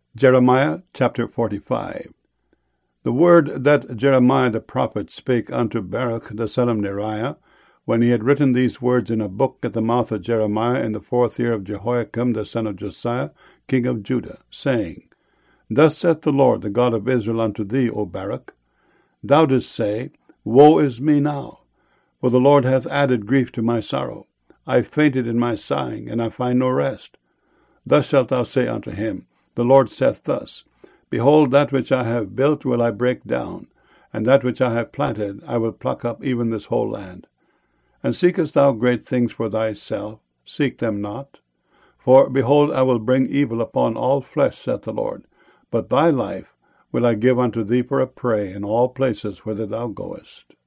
Jeremiah chapter 45. The word that Jeremiah the prophet spake unto Baruch the son of Neriah, when he had written these words in a book at the mouth of Jeremiah in the 4th year of Jehoiakim the son of Josiah, king of Judah, saying, Thus saith the Lord, the God of Israel, unto thee, O Baruch, Thou didst say, Woe is me now, for the Lord hath added grief to my sorrow. I fainted in my sighing, and I find no rest. Thus shalt thou say unto him, The Lord saith thus, Behold, that which I have built will I break down, and that which I have planted I will pluck up, even this whole land. And seekest thou great things for thyself? Seek them not. For, behold, I will bring evil upon all flesh, saith the Lord. But thy life will I give unto thee for a prey in all places whither thou goest.